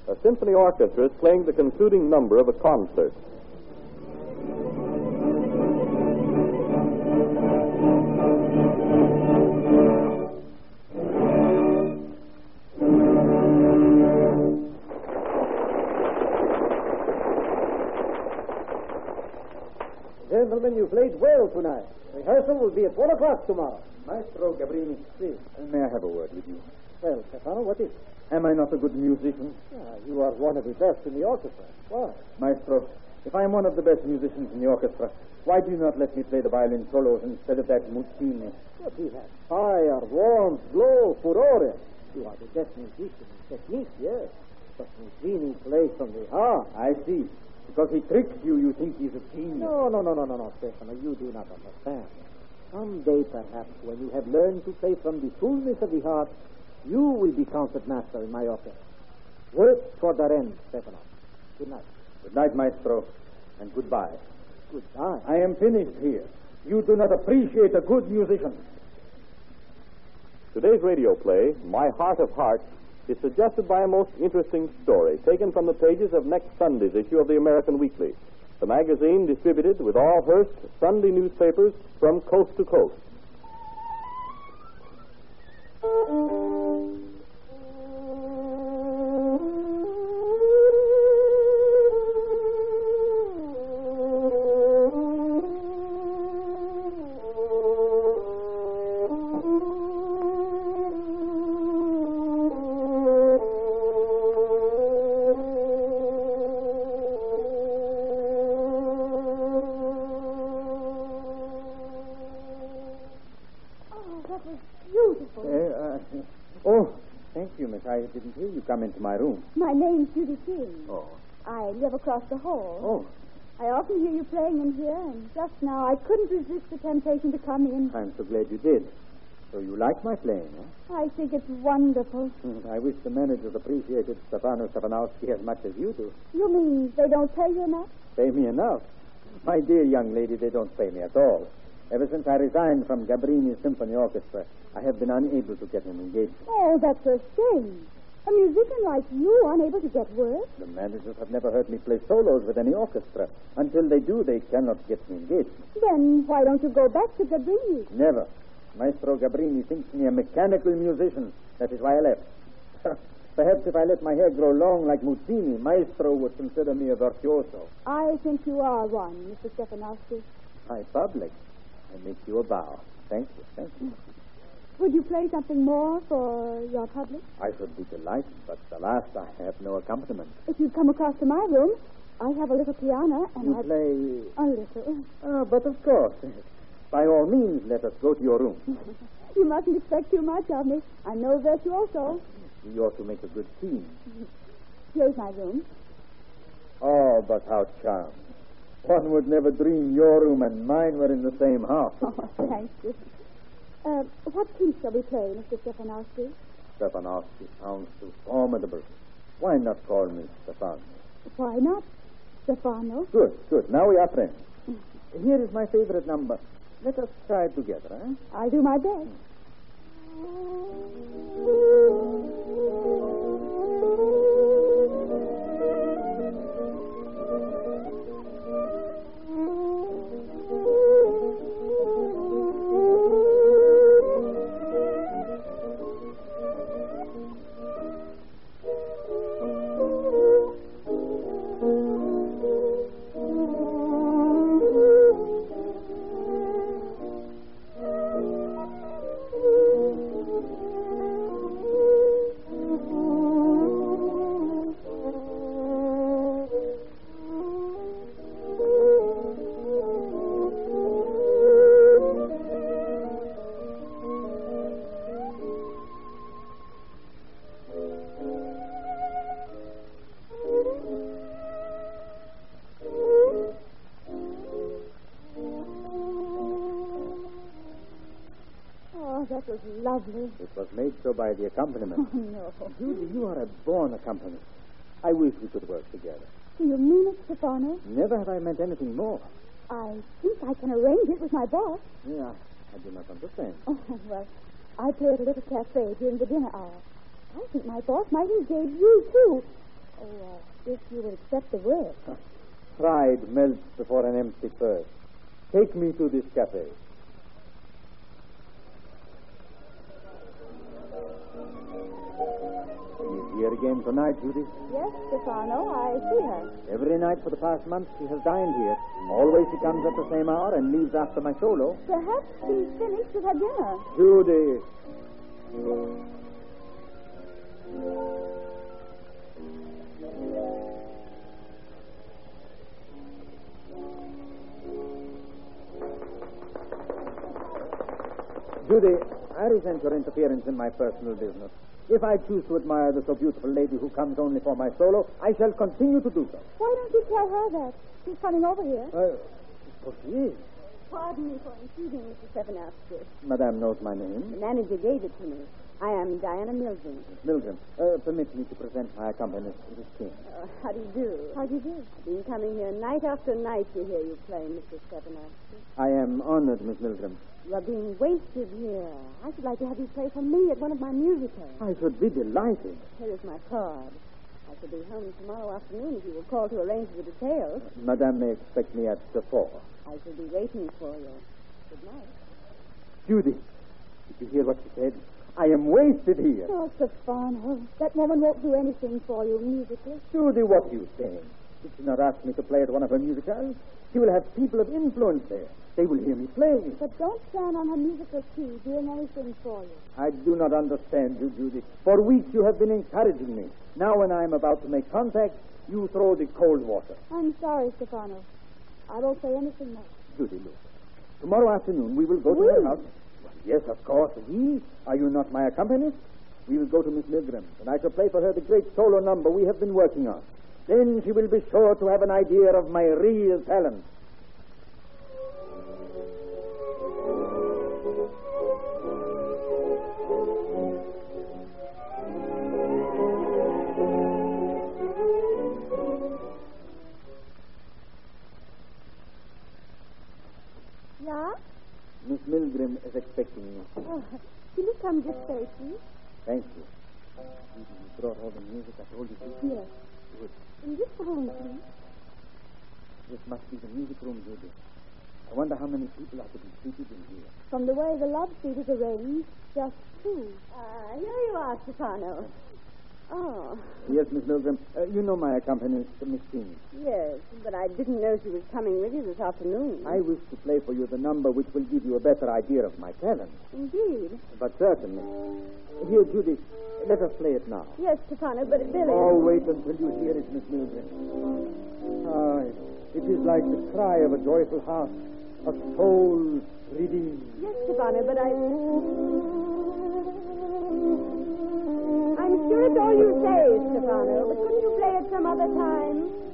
A symphony orchestra is playing the concluding number of a concert. Gentlemen, you played well tonight. Rehearsal will be at 1 o'clock tomorrow. Maestro Gabrini, please, may I have a word with you? Well, Stefano, what is it? Am I not a good musician? You are one of the best in the orchestra. Why? Maestro, if I am one of the best musicians in the orchestra, why do you not let me play the violin solos instead of that Muccini? But he has fire, warmth, glow, furore. You are the best musician in technique, yes. But Muccini plays from the heart. I see. Because he tricks you, you think he's a genius. No, Stefano. You do not understand. Someday, perhaps, when you have learned to play from the fullness of the heart, you will be concertmaster in my orchestra. Work toward that end, Stefano. Good night. Good night, Maestro, and goodbye. Goodbye? I am finished here. You do not appreciate a good musician. Today's radio play, My Heart of Hearts, is suggested by a most interesting story taken from the pages of next Sunday's issue of the American Weekly, the magazine distributed with all Hearst Sunday newspapers from coast to coast. I didn't hear you come into my room. My name's Judy King. Oh. I live across the hall. Oh. I often hear you playing in here, and just now I couldn't resist the temptation to come in. I'm so glad you did. So you like my playing, huh? I think it's wonderful. I wish the managers appreciated Stefano Stefanowski as much as you do. You mean they don't pay you enough? Pay me enough? My dear young lady, they don't pay me at all. Ever since I resigned from Gabrini's Symphony Orchestra, I have been unable to get an engagement. Oh, that's a shame. A musician like you unable to get work? The managers have never heard me play solos with any orchestra. Until they do, they cannot get me engaged. Then why don't you go back to Gabrini? Never. Maestro Gabrini thinks me a mechanical musician. That is why I left. Perhaps if I let my hair grow long like Muccini, Maestro would consider me a virtuoso. I think you are one, Mr. Stefanowski. My public. I make you a bow. Thank you. Would you play something more for your public? I should be delighted, but alas, I have no accompaniment. If you'd come across to my room, I have a little piano, and you play... A little. But of course. By all means, let us go to your room. You mustn't expect too much of me. I'm no virtuoso. You ought to make a good team. Here's my room. Oh, but how charming. One would never dream your room and mine were in the same house. Oh, thank you. What piece shall we play, Mr. Stefanowski? Stefanowski sounds too formidable. Why not call me Stefano? Why not, Stefano? Good. Now we are friends. Here is my favorite number. Let us try it together, eh? I'll do my best. That was lovely. It was made so by the accompaniment. Oh, no. Judy, you are a born accompanist. I wish we could work together. Do you mean it, Stefano? Never have I meant anything more. I think I can arrange it with my boss. Yeah, I do not understand. Oh, well, I play at a little cafe during the dinner hour. I think my boss might engage you, too. Oh, if you would accept the work. Pride melts before an empty purse. Take me to this cafe. She's here again tonight, Judy. Yes, Stefano, I see her. Every night for the past month she has dined here. Always she comes at the same hour and leaves after my solo. Perhaps she's finished with her dinner. Judy. Judy, I resent your interference in my personal business. If I choose to admire the so beautiful lady who comes only for my solo, I shall continue to do so. Why don't you tell her that? She's coming over here. So she is. Pardon me for intruding, Mr. Stefanowski. Madame knows my name. The manager gave it to me. I am Diana Milgren. Milgren, permit me to present my accompanist, Miss King. How do you do? How do you do? I've been coming here night after night to hear you play, Mr. Stefanowski. I am honored, Miss Milgren. You are being wasted here. I should like to have you play for me at one of my musicals. I should be delighted. Here is my card. I shall be home tomorrow afternoon if you will call to arrange the details. Madame may expect me at 4. I shall be waiting for you. Good night. Judy, did you hear what she said? I am wasted here. Oh, Stefano, that woman won't do anything for you musically. Judy, what are you saying? Did she not ask me to play at one of her musicals? She will have people of influence there. They will hear me play. But don't stand on her musical key doing anything for you. I do not understand you, Judy. For weeks you have been encouraging me. Now when I am about to make contact, you throw the cold water. I'm sorry, Stefano. I won't say anything more. Judy, look. Tomorrow afternoon we will go to her house. Well, yes, of course. We? Are you not my accompanist? We will go to Miss Milgren, and I shall play for her the great solo number we have been working on. Then she will be sure to have an idea of my real talent. Yeah? Miss Milgren is expecting me. Oh, will you come this way, please? Thank you. You brought all the music I told you to? Yes. Good. In this room, please. This must be the music room, Judy. I wonder how many people are to be seated in here. From the way the love seat is arranged, just 2. Here you are, Stefano. Oh. Yes, Miss Milgren. You know my accompanist, Miss King. Yes, but I didn't know she was coming with you this afternoon. I wish to play for you the number which will give you a better idea of my talent. Indeed. But certainly. Here, Judy, let us play it now. Yes, Stefano, but Billy... Oh, wait until you hear it, Miss Milgren. Ah, it is like the cry of a joyful heart, a soul redeemed. Yes, Stefano, but I'm sure it's all you say, Stefano, but couldn't you play it some other time?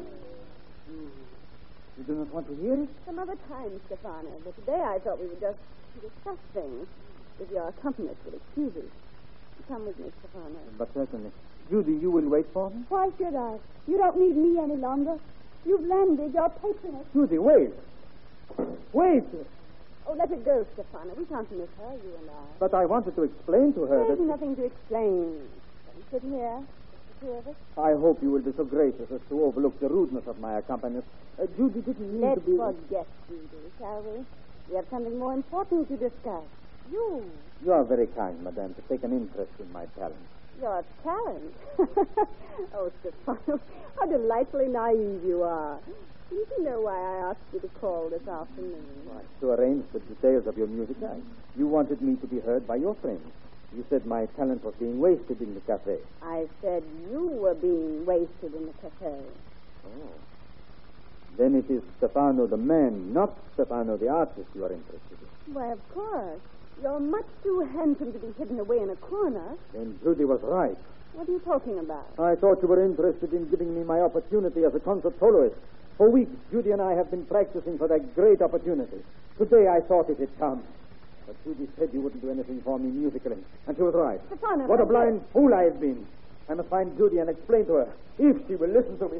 You do not want to hear it? Some other time, Stefano, but today I thought we would just discuss things. If your accompanist will excuse us. Come with me, Stefano. But certainly. Judy, you will wait for me? Why should I? You don't need me any longer. You've landed your patroness. Judy, wait. Wait. Oh, let it go, Stefano. We can't miss her, you and I. But I wanted to explain to her There's that... nothing to explain. Sit here, the two of us. I hope you will be so gracious as to overlook the rudeness of my accompanist. Judy didn't mean Let's to be... forget Judy, shall we? We have something more important to discuss. You. You are very kind, madame, to take an interest in my talent. Your talent? Oh, Stefano, how delightfully naive you are. Didn't you know why I asked you to call this afternoon? Why, to arrange the details of your music night. You wanted me to be heard by your friends. You said my talent was being wasted in the cafe. I said you were being wasted in the cafe. Oh. Then it is Stefano the man, not Stefano the artist you are interested in. Why, of course. You're much too handsome to be hidden away in a corner. Then Judy was right. What are you talking about? I thought you were interested in giving me my opportunity as a concert soloist. For weeks, Judy and I have been practicing for that great opportunity. Today I thought it had come. But Judy said you wouldn't do anything for me musically. And she was right. Stefano, What a blind fool I have been. I must find Judy and explain to her, if she will listen to me.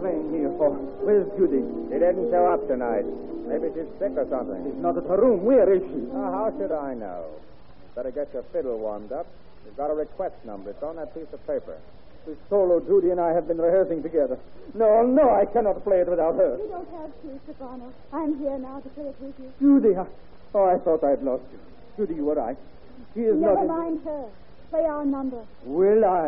playing here for? Where's Judy? She didn't show up tonight. Maybe she's sick or something. She's not at her room. Where is she? How should I know? Better get your fiddle warmed up. You've got a request number. It's on that piece of paper. This solo Judy and I have been rehearsing together. No, I cannot play it without her. You don't have to, Stefano. I'm here now to play it with you. Judy, I thought I'd lost you. Judy, you were right. She is not... Never mind her. Play our number. Will I?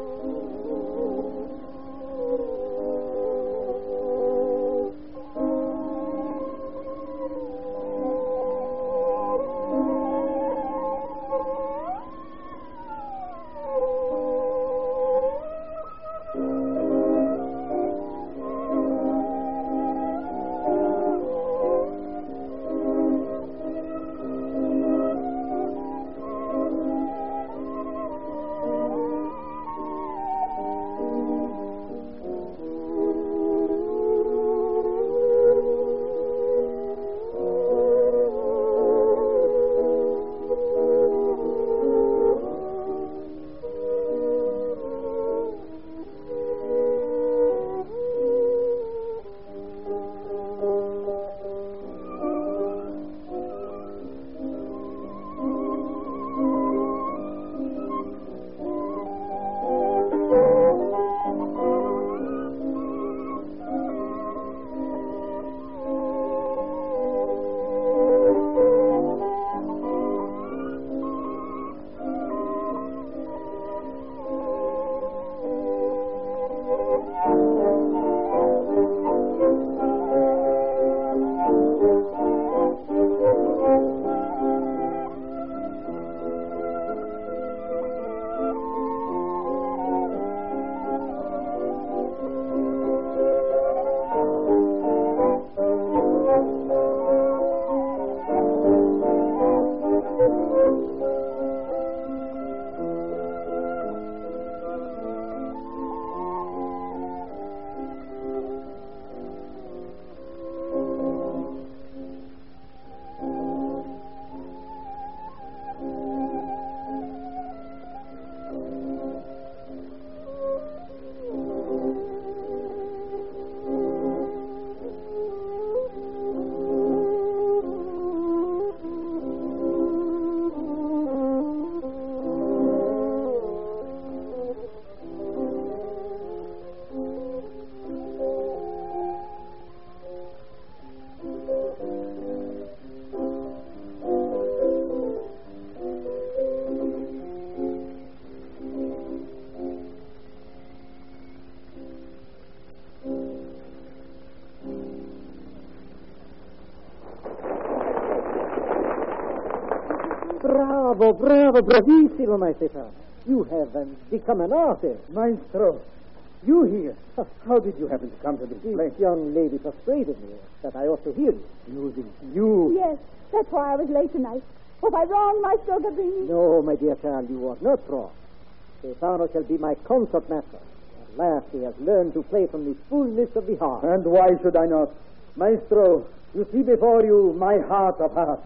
Bravo, bravissimo, my Stefano. You have become an artist. Maestro, you here? How did you happen to come to this place? This young lady persuaded me that I ought to hear you. You? Yes, that's why I was late tonight. Was I wrong, Maestro Gabrini? No, my dear child, you are not wrong. Stefano shall be my concertmaster. At last he has learned to play from the fullness of the heart. And why should I not? Maestro, you see before you my heart of hearts.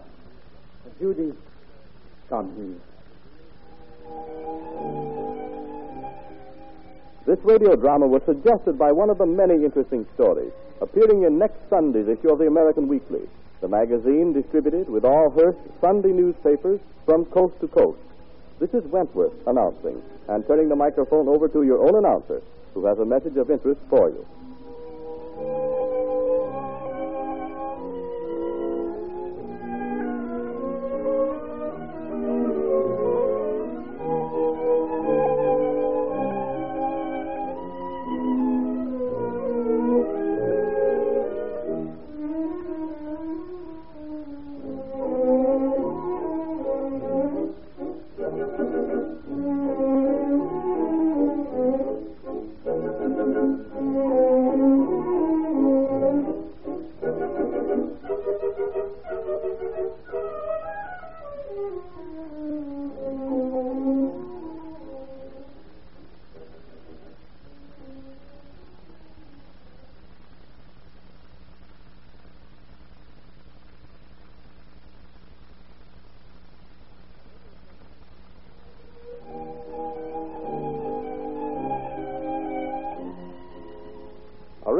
Judy, come here. This radio drama was suggested by one of the many interesting stories appearing in next Sunday's issue of the American Weekly, the magazine distributed with all Hearst Sunday newspapers from coast to coast. This is Wentworth announcing and turning the microphone over to your own announcer, who has a message of interest for you.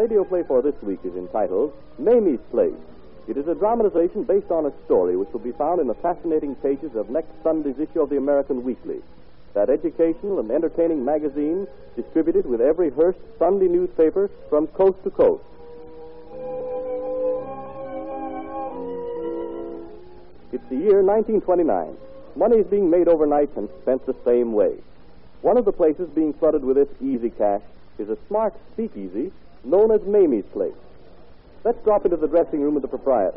radio play for this week is entitled Mamie's Place. It is a dramatization based on a story which will be found in the fascinating pages of next Sunday's issue of the American Weekly, that educational and entertaining magazine distributed with every Hearst Sunday newspaper from coast to coast. It's the year 1929. Money is being made overnight and spent the same way. One of the places being flooded with this easy cash is a smart speakeasy known as Mamie's Place. Let's drop into the dressing room of the proprietor.